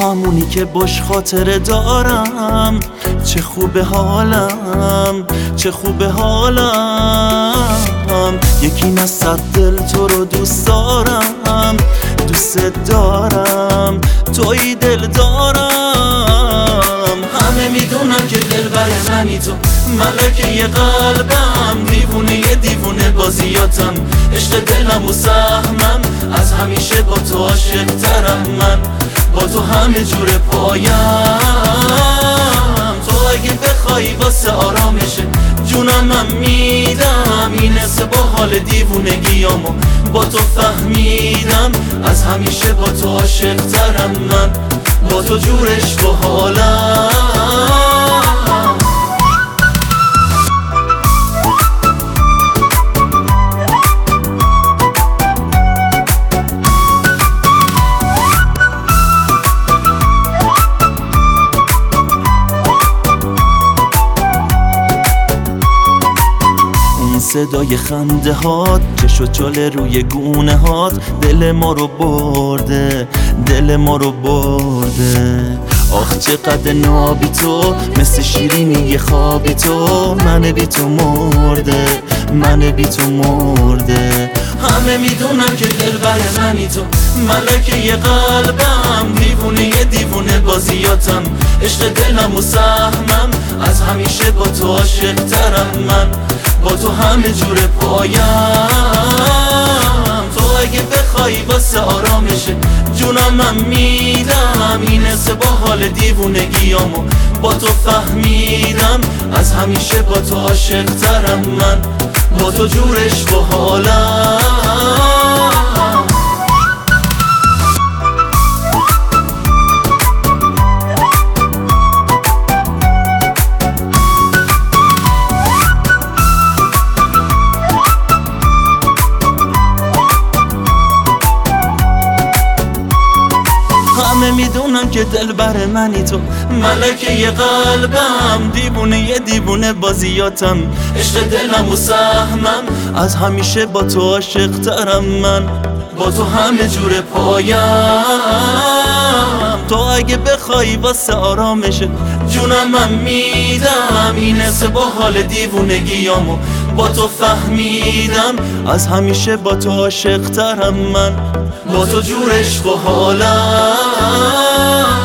همونی که باش خاطره دارم. چه خوبه حالم، چه خوبه حالم. یکی نه صد دل تو رو دوست دارم، دوست دارم، توی دل دارم. همه میدونم که دل بر منی تو، ملکه قلبم، دیوونه دیوونه بازیاتم، عشق دلم و سهمم، از همیشه با تو عاشق ترم من، با تو همه جور پایم. تو اگه بخوای واسه آرامشه جونم من میدم، این حسه با حال دیوونگیامو با تو فهمیدم، از همیشه با تو عاشق ترم من، با تو جورش با حالم. صدای خنده هات، چش و چاله روی گونه هات، دل ما رو برده، دل ما رو برده. آخ چقدر نابی تو، مثل شیرینی خوابی تو، من بی تو مرده، من بی تو مرده. همه میدونم که دل بر منی تو، ملکه قلبم، دیوونه دیوونه بازیاتم، عشق دلم و سهمم، از همیشه با تو عاشق ترم من، با تو همه جور پایم. تو اگه بخوای واسه آرامشه جونم من میدم، این حسه با حال دیوونگیامو با تو فهمیدم، از همیشه با تو عاشق ترم من، با تو جورش با حالم. همه میدونم که دل بر منی تو، ملکه قلبم، دیوونه دیوونه بازیاتم، عشق دلم و سهمم، از همیشه با تو عاشق ترم من، با تو همه جور پایم. تو اگه بخوای واسه آرامشه جونم من میدم، این حسه با حال دیوونگیامو با تو فهمیدم، از همیشه با تو عاشق ترم من، با تو جورش با حالم.